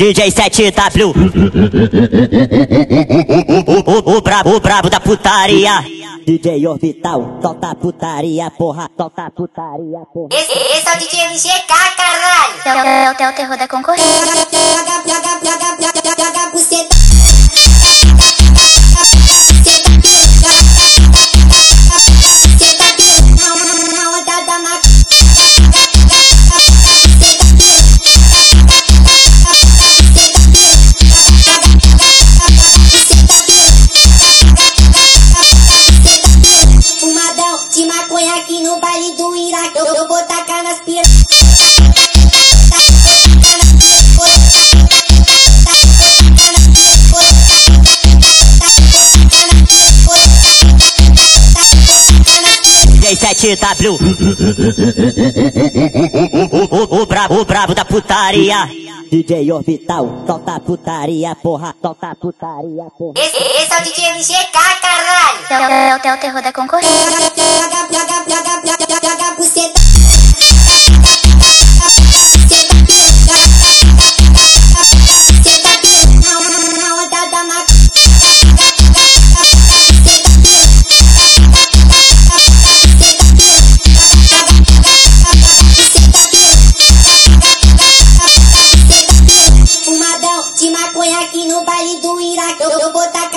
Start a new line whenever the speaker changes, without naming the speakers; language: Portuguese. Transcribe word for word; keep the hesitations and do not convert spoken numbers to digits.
D J sete W. O brabo, o brabo da putaria. D J Orbital, solta putaria, porra, solta putaria, porra.
Esse, esse é o D J M G K, caralho.
É, é, é o terror da concorrência.
Pega, pega, pega, pega, pega, pega, buceta. De maconha aqui no baile do Iraque, eu, eu vou tacar nas piras.
D J sete W. O brabo, o brabo da putaria. D J Orbital, solta putaria, porra, solta putaria, porra.
Esse, esse é o D J M G K, caralho.
É, é, é o terror da concorrência.
Pega, pega, pega, pega, pega, pega, buceta. De maconha aqui no baile do Iraque, eu, eu vou tacar